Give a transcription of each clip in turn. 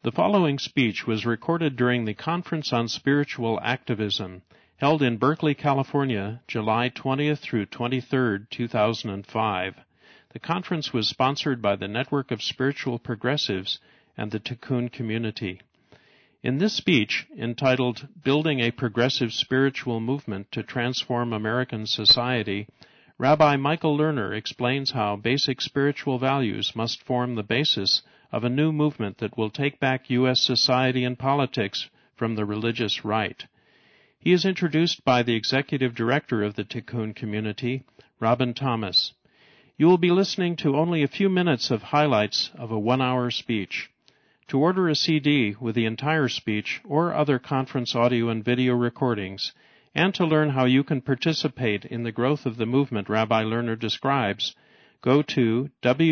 The following speech was recorded during the Conference on Spiritual Activism, held in Berkeley, California, July 20th through 23rd, 2005. The conference was sponsored by the Network of Spiritual Progressives and the Tikkun Community. In this speech, entitled Building a Progressive Spiritual Movement to Transform American Society, Rabbi Michael Lerner explains how basic spiritual values must form the basis of a new movement that will take back U.S. society and politics from the religious right. He is introduced by the Executive Director of the Tikkun Community, Robin Thomas. You will be listening to only a few minutes of highlights of a 1-hour speech. To order a CD with the entire speech or other conference audio and video recordings, and to learn how you can participate in the growth of the movement Rabbi Lerner describes, go to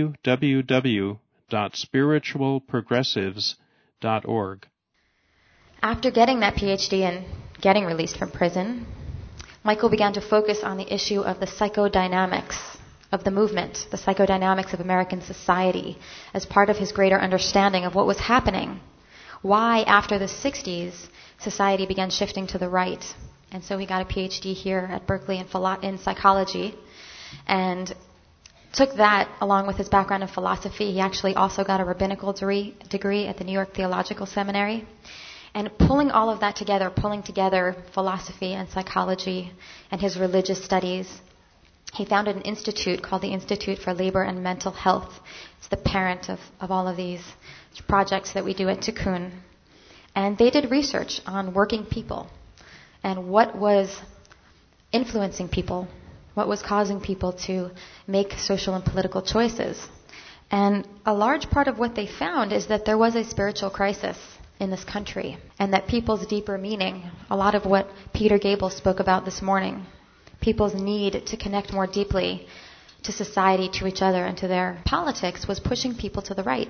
www.spiritualprogressives.org. After getting that PhD and getting released from prison, Michael began to focus on the issue of the psychodynamics of the movement, the psychodynamics of American society, as part of his greater understanding of what was happening. Why, after the 60s, society began shifting to the right. And so he got a PhD here at Berkeley in psychology, and took that along with his background in philosophy. He actually also got a rabbinical degree at the New York Theological Seminary. And pulling all of that together, pulling together philosophy and psychology and his religious studies, he founded an institute called the Institute for Labor and Mental Health. It's the parent of all of these projects that we do at Tikkun. And they did research on working people and what was influencing people, what was causing people to make social and political choices. And a large part of what they found is that there was a spiritual crisis in this country, and that people's deeper meaning, a lot of what Peter Gable spoke about this morning, people's need to connect more deeply to society, to each other, and to their politics, was pushing people to the right.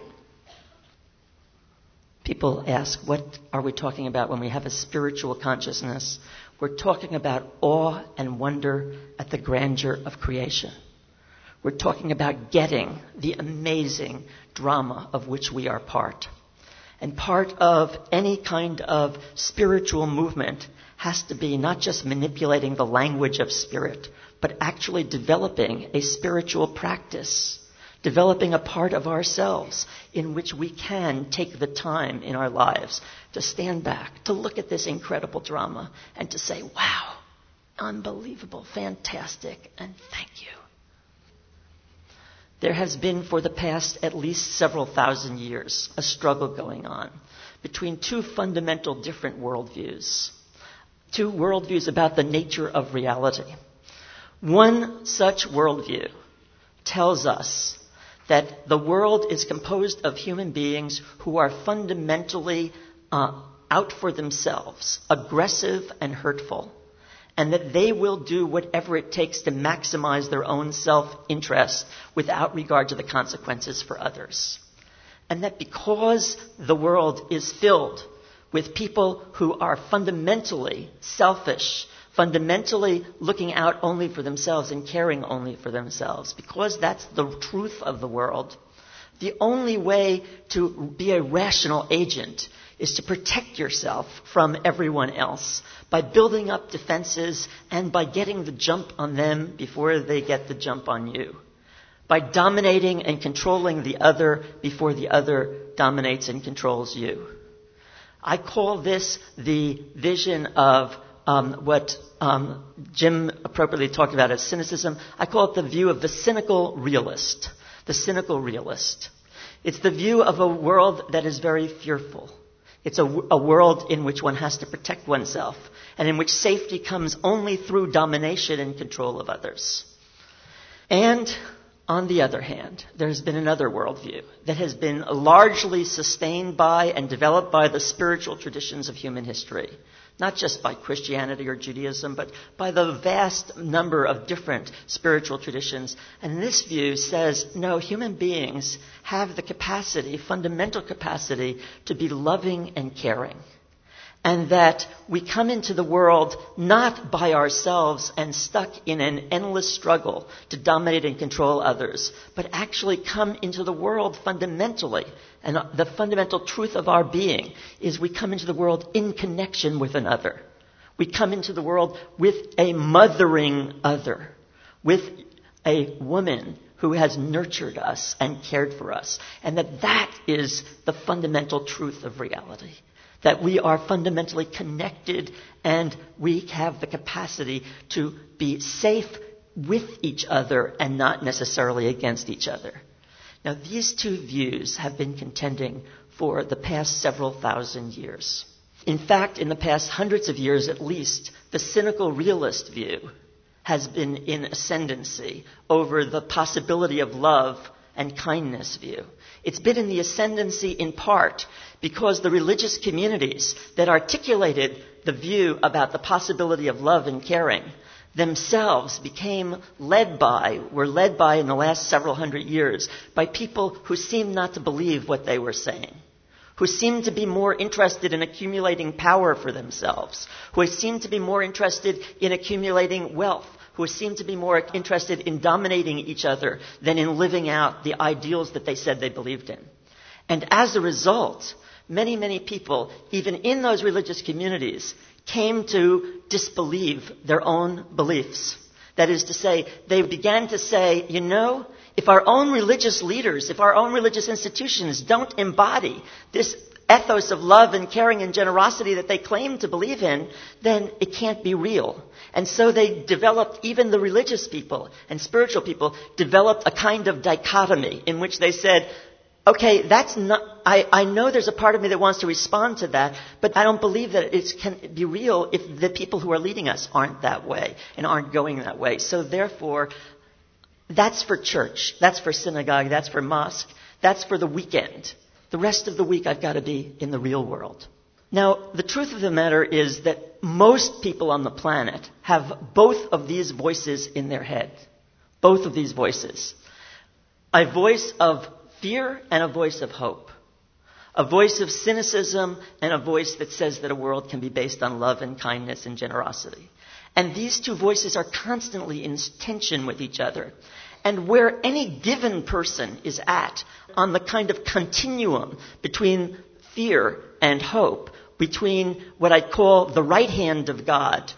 People ask, what are we talking about when we have a spiritual consciousness? We're talking about awe and wonder at the grandeur of creation. We're talking about getting the amazing drama of which we are part. And part of any kind of spiritual movement has to be not just manipulating the language of spirit, but actually developing a spiritual practice, developing a part of ourselves in which we can take the time in our lives to stand back, to look at this incredible drama, and to say, wow, unbelievable, fantastic, and thank you. There has been for the past at least several thousand years a struggle going on between two fundamental different worldviews. Two worldviews about the nature of reality. One such worldview tells us that the world is composed of human beings who are fundamentally out for themselves, aggressive and hurtful, and that they will do whatever it takes to maximize their own self-interest without regard to the consequences for others. And that because the world is filled with people who are fundamentally selfish, fundamentally looking out only for themselves and caring only for themselves, because that's the truth of the world, the only way to be a rational agent is to protect yourself from everyone else by building up defenses and by getting the jump on them before they get the jump on you, by dominating and controlling the other before the other dominates and controls you. I call this the vision of what Jim appropriately talked about as cynicism. I call it the view of the cynical realist. The cynical realist. It's the view of a world that is very fearful. It's a world in which one has to protect oneself, and in which safety comes only through domination and control of others. And on the other hand, there's been another worldview that has been largely sustained by and developed by the spiritual traditions of human history. Not just by Christianity or Judaism, but by the vast number of different spiritual traditions. And this view says, no, human beings have the capacity, fundamental capacity, to be loving and caring. and that we come into the world not by ourselves and stuck in an endless struggle to dominate and control others, but actually come into the world fundamentally. And the fundamental truth of our being is we come into the world in connection with another. We come into the world with a mothering other, with a woman who has nurtured us and cared for us. And that is the fundamental truth of reality. That we are fundamentally connected and we have the capacity to be safe with each other and not necessarily against each other. Now, these two views have been contending for the past several thousand years. In fact, in the past hundreds of years at least, the cynical realist view has been in ascendancy over the possibility of love and kindness view. It's been in the ascendancy in part because the religious communities that articulated the view about the possibility of love and caring themselves were led by in the last several hundred years by people who seemed not to believe what they were saying, who seemed to be more interested in accumulating power for themselves, who seemed to be more interested in accumulating wealth, who seemed to be more interested in dominating each other than in living out the ideals that they said they believed in. And as a result, many, many people, even in those religious communities, came to disbelieve their own beliefs. That is to say, they began to say, if our own religious leaders, if our own religious institutions don't embody this ethos of love and caring and generosity that they claim to believe in, then it can't be real. And so they developed, even the religious people and spiritual people, developed a kind of dichotomy in which they said, okay, that's not, I know there's a part of me that wants to respond to that, but I don't believe that it can be real if the people who are leading us aren't that way and aren't going that way. So therefore, that's for church, that's for synagogue, that's for mosque, that's for the weekend. The rest of the week I've got to be in the real world. Now, the truth of the matter is that most people on the planet have both of these voices in their head. Both of these voices. A voice of fear and a voice of hope. A voice of cynicism and a voice that says that a world can be based on love and kindness and generosity. And these two voices are constantly in tension with each other. And where any given person is at on the kind of continuum between fear and hope, between what I call the right hand of God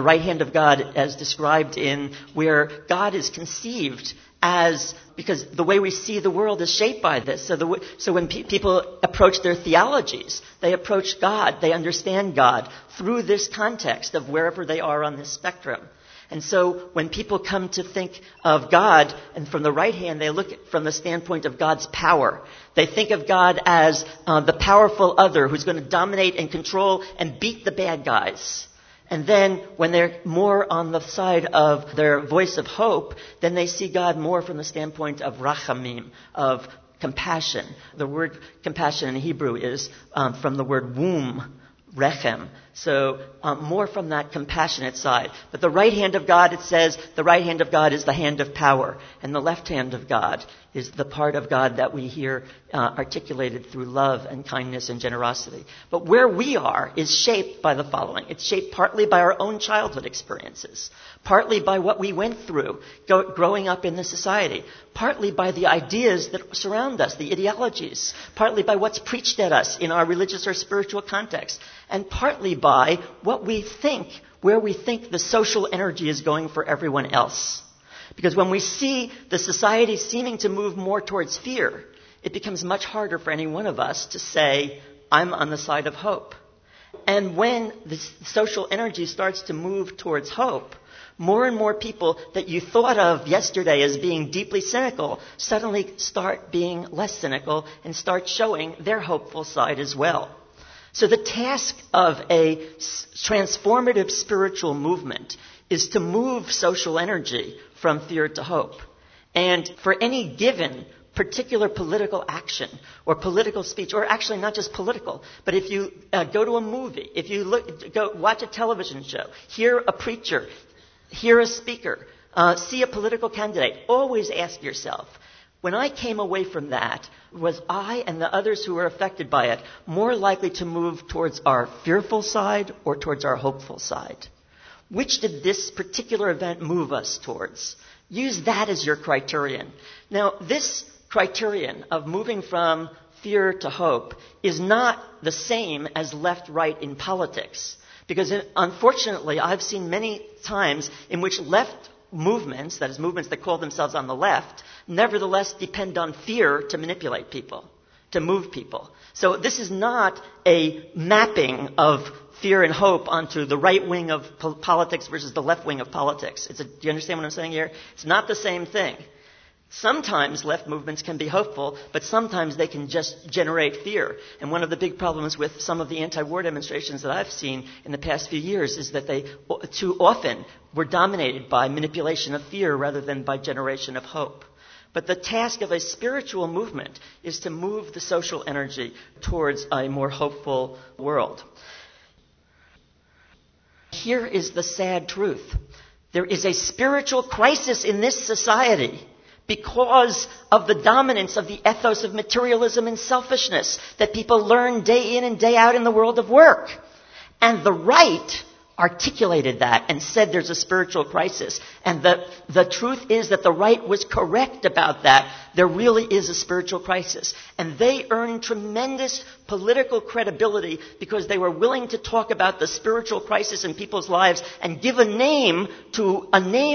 as described in where God is conceived as, because the way we see the world is shaped by this. So when people approach their theologies, they approach God, they understand God through this context of wherever they are on this spectrum. And so when people come to think of God, and from the right hand, they look from the standpoint of God's power. They think of God as the powerful other who's going to dominate and control and beat the bad guys. And then when they're more on the side of their voice of hope, then they see God more from the standpoint of rachamim, of compassion. The word compassion in Hebrew is from the word womb, rechem. So more from that compassionate side. But the right hand of God, it says, the right hand of God is the hand of power. And the left hand of God is the part of God that we hear articulated through love and kindness and generosity. But where we are is shaped by the following. It's shaped partly by our own childhood experiences, partly by what we went through growing up in the society, partly by the ideas that surround us, the ideologies, partly by what's preached at us in our religious or spiritual context, and partly by what we think, where we think the social energy is going for everyone else. Because when we see the society seeming to move more towards fear, it becomes much harder for any one of us to say, I'm on the side of hope. And when the social energy starts to move towards hope, more and more people that you thought of yesterday as being deeply cynical suddenly start being less cynical and start showing their hopeful side as well. So the task of a transformative spiritual movement is to move social energy from fear to hope. And for any given particular political action or political speech, or actually not just political, but if you go to a movie, if you go watch a television show, hear a preacher, hear a speaker, see a political candidate, always ask yourself, When I came away from that, was I and the others who were affected by it more likely to move towards our fearful side or towards our hopeful side? Which did this particular event move us towards? Use that as your criterion. Now, this criterion of moving from fear to hope is not the same as left-right in politics. Because unfortunately, I've seen many times in which left movements, that is movements that call themselves on the left, nevertheless depend on fear to manipulate people, to move people. So this is not a mapping of fear and hope onto the right wing of politics versus the left wing of politics. Do you understand what I'm saying here? It's not the same thing. Sometimes left movements can be hopeful, but sometimes they can just generate fear. And one of the big problems with some of the anti-war demonstrations that I've seen in the past few years is that they too often were dominated by manipulation of fear rather than by generation of hope. But the task of a spiritual movement is to move the social energy towards a more hopeful world. Here is the sad truth. There is a spiritual crisis in this society because of the dominance of the ethos of materialism and selfishness that people learn day in and day out in the world of work. And the right articulated that and said there's a spiritual crisis. And the truth is that the right was correct about that. There really is a spiritual crisis. And they earned tremendous political credibility because they were willing to talk about the spiritual crisis in people's lives and give a name to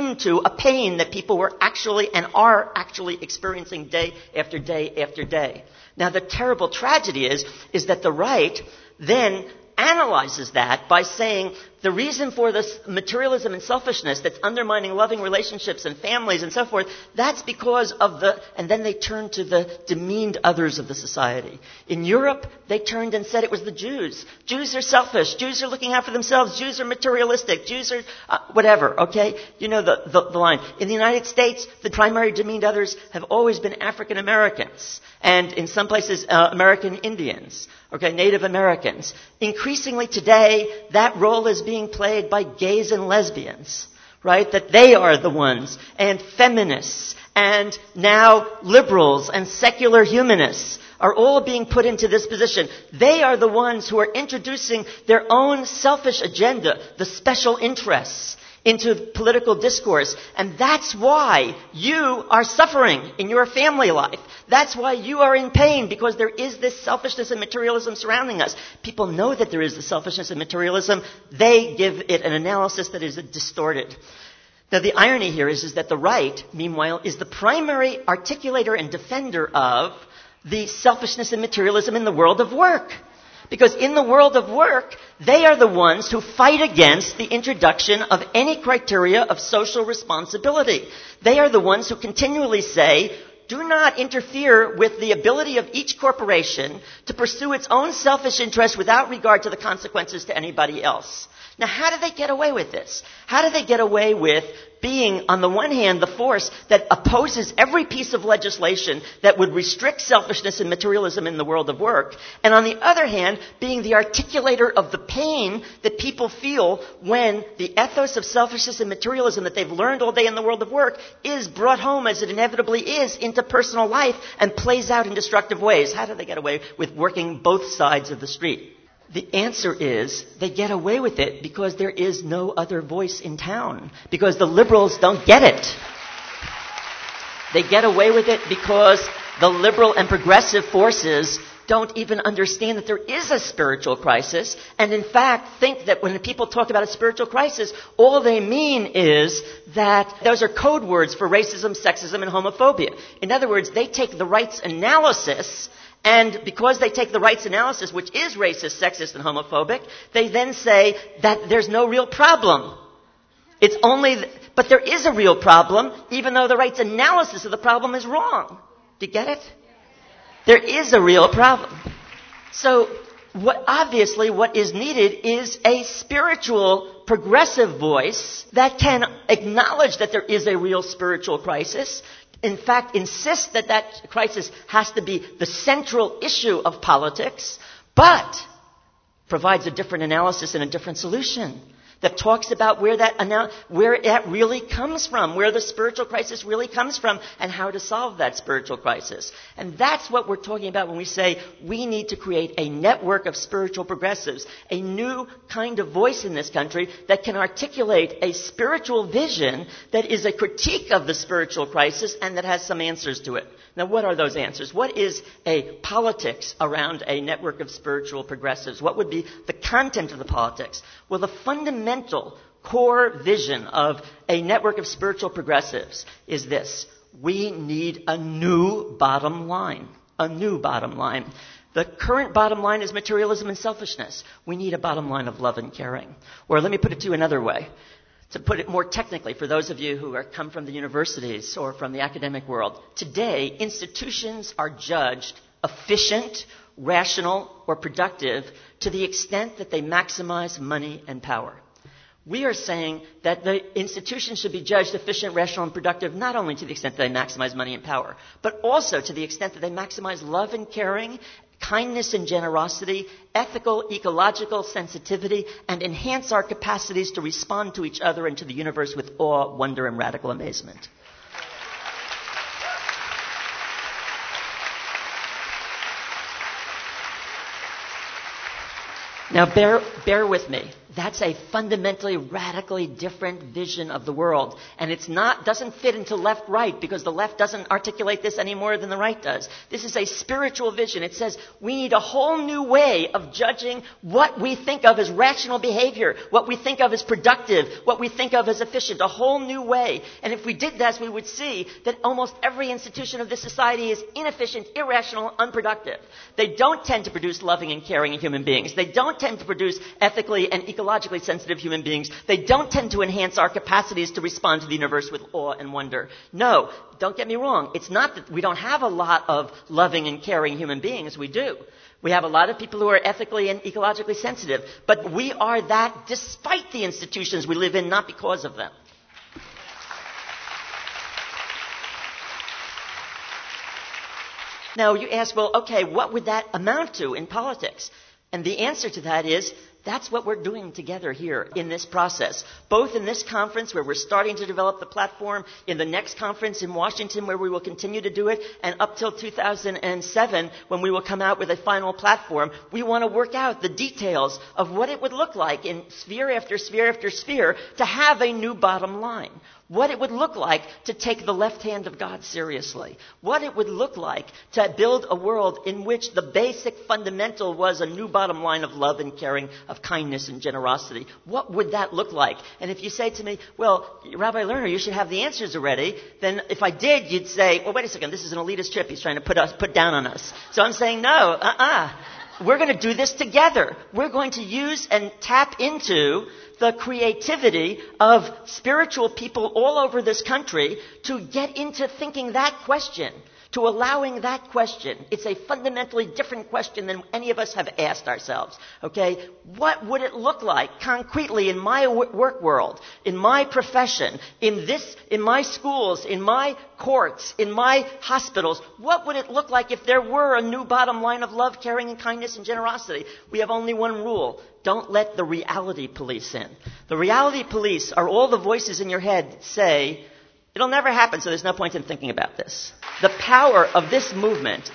a pain that people were actually and are actually experiencing day after day after day. Now the terrible tragedy is that the right then analyzes that by saying the reason for this materialism and selfishness that's undermining loving relationships and families and so forth, that's because of and then they turn to the demeaned others of the society. In Europe, they turned and said it was the Jews. Jews are selfish. Jews are looking out for themselves. Jews are materialistic. Jews are whatever, okay? You know the line. In the United States, the primary demeaned others have always been African Americans. And in some places, American Indians, okay, Native Americans. Increasingly today, that role is being played by gays and lesbians, right? That they are the ones, and feminists, and now liberals and secular humanists are all being put into this position. They are the ones who are introducing their own selfish agenda, the special interests, into political discourse. And that's why you are suffering in your family life. That's why you are in pain, because there is this selfishness and materialism surrounding us. People know that there is the selfishness and materialism. They give it an analysis that is distorted. Now, the irony here is that the right, meanwhile, is the primary articulator and defender of the selfishness and materialism in the world of work. Because in the world of work, they are the ones who fight against the introduction of any criteria of social responsibility. They are the ones who continually say, do not interfere with the ability of each corporation to pursue its own selfish interests without regard to the consequences to anybody else. Now, how do they get away with this? How do they get away with being, on the one hand, the force that opposes every piece of legislation that would restrict selfishness and materialism in the world of work, and on the other hand, being the articulator of the pain that people feel when the ethos of selfishness and materialism that they've learned all day in the world of work is brought home, as it inevitably is, into personal life and plays out in destructive ways? How do they get away with working both sides of the street? The answer is they get away with it because there is no other voice in town. Because the liberals don't get it. They get away with it because the liberal and progressive forces don't even understand that there is a spiritual crisis, and in fact think that when people talk about a spiritual crisis, all they mean is that those are code words for racism, sexism, and homophobia. In other words, they take the rights analysis, and because they take the rights analysis, which is racist, sexist, and homophobic, they then say that there's no real problem. It's only, but there is a real problem, even though the rights analysis of the problem is wrong. Do you get it? There is a real problem. So, obviously what is needed is a spiritual, progressive voice that can acknowledge that there is a real spiritual crisis. In fact, insist that that crisis has to be the central issue of politics, but provides a different analysis and a different solution. that talks about where that really comes from, where the spiritual crisis really comes from, and how to solve that spiritual crisis. And that's what we're talking about when we say we need to create a network of spiritual progressives, a new kind of voice in this country that can articulate a spiritual vision that is a critique of the spiritual crisis and that has some answers to it. Now, what are those answers? What is a politics around a network of spiritual progressives? What would be the content of the politics? Well, the fundamental core vision of a network of spiritual progressives is this: we need a new bottom line. A new bottom line. The current bottom line is materialism and selfishness. We need a bottom line of love and caring. Or let me put it to you another way. To put it more technically, for those of you who come from the universities or from the academic world, today institutions are judged efficient, rational, or productive to the extent that they maximize money and power. We are saying that the institutions should be judged efficient, rational, and productive not only to the extent that they maximize money and power, but also to the extent that they maximize love and caring, kindness and generosity, ethical, ecological sensitivity, and enhance our capacities to respond to each other and to the universe with awe, wonder, and radical amazement. Now, bear with me. That's a fundamentally, radically different vision of the world. And doesn't fit into left-right because the left doesn't articulate this any more than the right does. This is a spiritual vision. It says we need a whole new way of judging what we think of as rational behavior, what we think of as productive, what we think of as efficient, a whole new way. And if we did this, we would see that almost every institution of this society is inefficient, irrational, unproductive. They don't tend to produce loving and caring human beings. They don't tend to produce ethically and ecologically sensitive human beings. They don't tend to enhance our capacities to respond to the universe with awe and wonder. No, don't get me wrong. It's not that we don't have a lot of loving and caring human beings. We do. We have a lot of people who are ethically and ecologically sensitive. But we are that despite the institutions we live in, not because of them. Now, you ask, well, okay, what would that amount to in politics? And the answer to that is, that's what we're doing together here in this process. Both in this conference where we're starting to develop the platform, in the next conference in Washington where we will continue to do it, and up till 2007 when we will come out with a final platform, we want to work out the details of what it would look like in sphere after sphere after sphere to have a new bottom line. What it would look like to take the left hand of God seriously. What it would look like to build a world in which the basic fundamental was a new bottom line of love and caring, of kindness and generosity. What would that look like? And if you say to me, well, Rabbi Lerner, you should have the answers already, then if I did, you'd say, well, wait a second, this is an elitist trip. He's trying to put down on us. So I'm saying, no, we're going to do this together. We're going to use and tap into the creativity of spiritual people all over this country to get into thinking that question, to allowing that question. It's a fundamentally different question than any of us have asked ourselves. Okay? What would it look like concretely in my work world, in my profession, in my schools, in my courts, in my hospitals? What would it look like if there were a new bottom line of love, caring, and kindness and generosity? We have only one rule. Don't let the reality police in. The reality police are all the voices in your head that say, it'll never happen, so there's no point in thinking about this. The power of this movement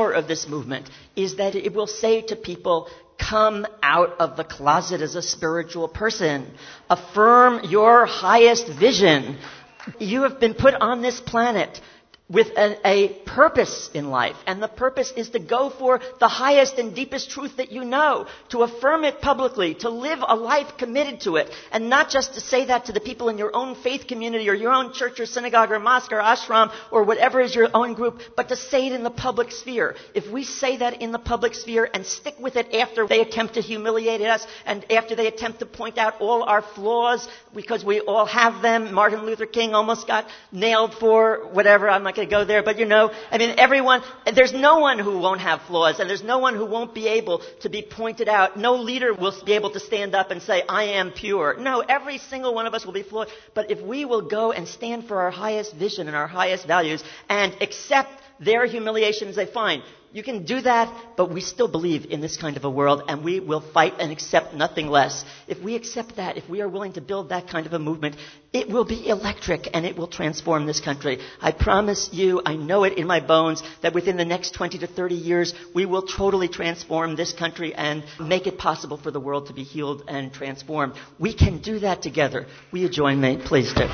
is that it will say to people, come out of the closet as a spiritual person. Affirm your highest vision. You have been put on this planet with a purpose in life. And the purpose is to go for the highest and deepest truth that you know, to affirm it publicly, to live a life committed to it, and not just to say that to the people in your own faith community or your own church or synagogue or mosque or ashram or whatever is your own group, but to say it in the public sphere. If we say that in the public sphere and stick with it after they attempt to humiliate us and after they attempt to point out all our flaws, because we all have them. Martin Luther King almost got nailed for whatever, I'm not going to go there, but there's no one who won't have flaws, and there's no one who won't be able to be pointed out. No leader will be able to stand up and say, I am pure. No, every single one of us will be flawed. But if we will go and stand for our highest vision and our highest values and accept their humiliation as they find, You can do that, but we still believe in this kind of a world, and we will fight and accept nothing less. If we accept that, if we are willing to build that kind of a movement, it will be electric, and it will transform this country. I promise you, I know it in my bones, that within the next 20 to 30 years, we will totally transform this country and make it possible for the world to be healed and transformed. We can do that together. Will you join me? Please do.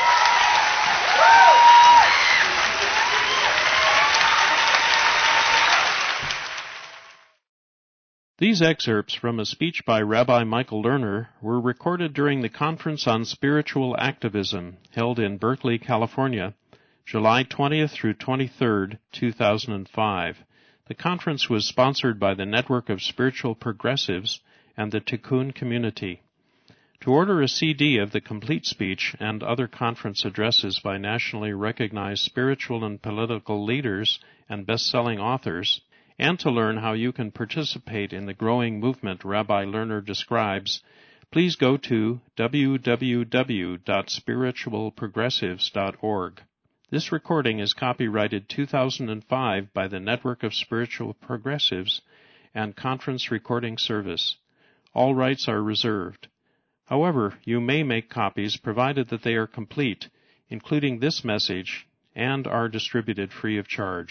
These excerpts from a speech by Rabbi Michael Lerner were recorded during the Conference on Spiritual Activism held in Berkeley, California, July 20th through 23rd, 2005. The conference was sponsored by the Network of Spiritual Progressives and the Tikkun Community. To order a CD of the complete speech and other conference addresses by nationally recognized spiritual and political leaders and best-selling authors, and to learn how you can participate in the growing movement Rabbi Lerner describes, please go to www.spiritualprogressives.org. This recording is copyrighted 2005 by the Network of Spiritual Progressives and Conference Recording Service. All rights are reserved. However, you may make copies provided that they are complete, including this message, and are distributed free of charge.